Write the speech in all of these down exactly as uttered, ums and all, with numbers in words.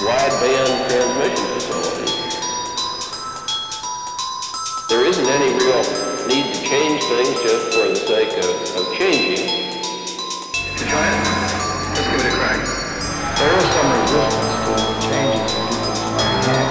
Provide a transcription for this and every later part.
wideband transmission facility. There isn't any real need to change things just for the sake of, of changing. To try it? Let's give it a crack. There is some resistance to changes in people's mind.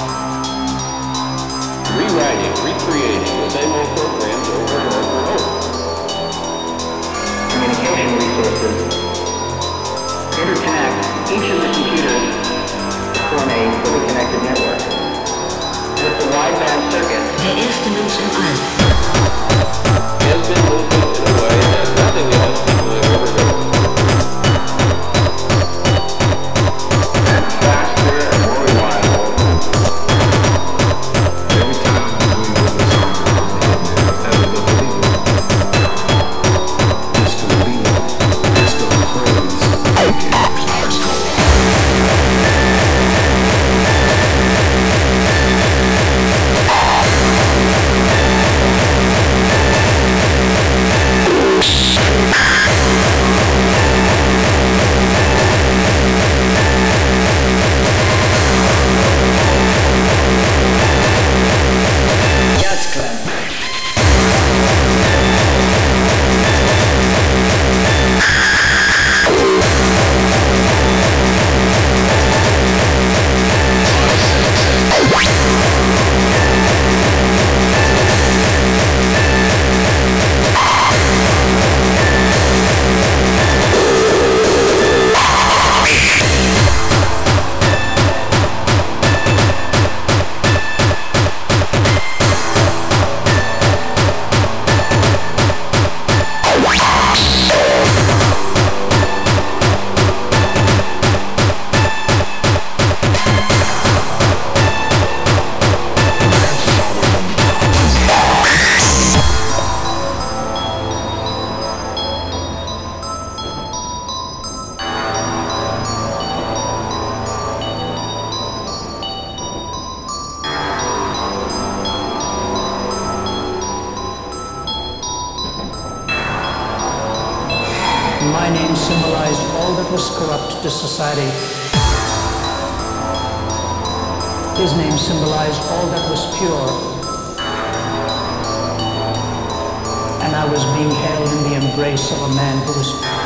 Rewriting, recreating the same old programs over and over and over. Communication resources interconnect each of the computers to form a fully connected network. With the wideband circuit, Der erste Mensch im All. Has been moving in a way that nothing else people have ever done. and faster and more reliable. Every time we move a song, that was a believer. Disco Lee, Disco Craze, My name symbolized all that was corrupt to society. His name symbolized all that was pure. And I was being held in the embrace of a man who was pure.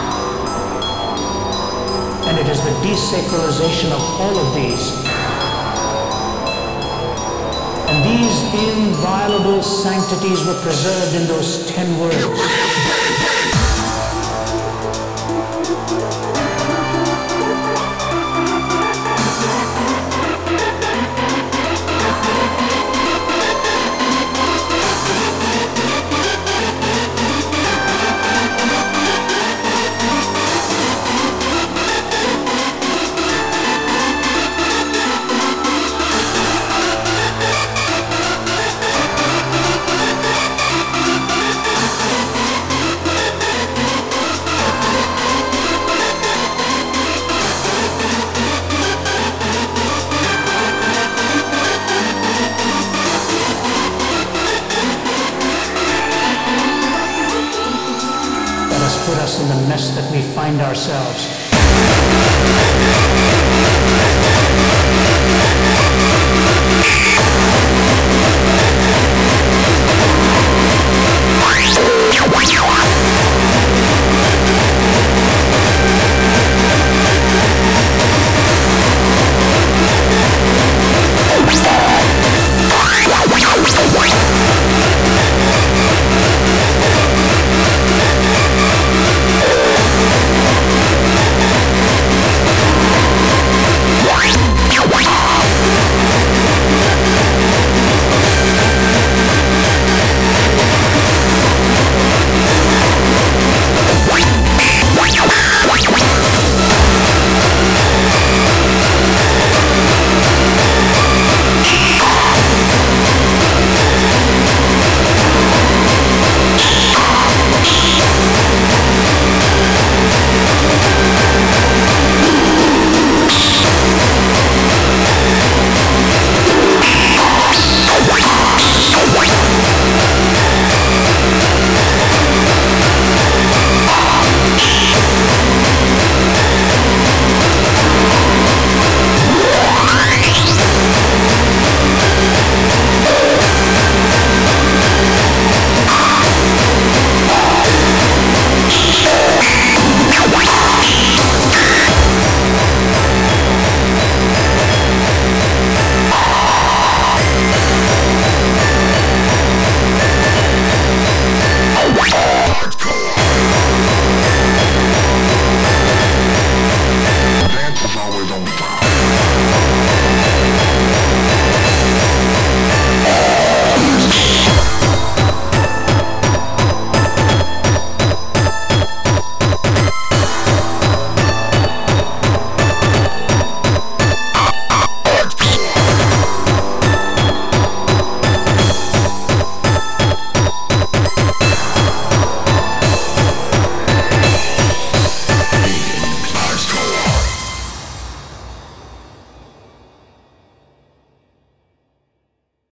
And it is the desacralization of all of these. And these inviolable sanctities were preserved in those ten words. Put us in the mess that we find ourselves.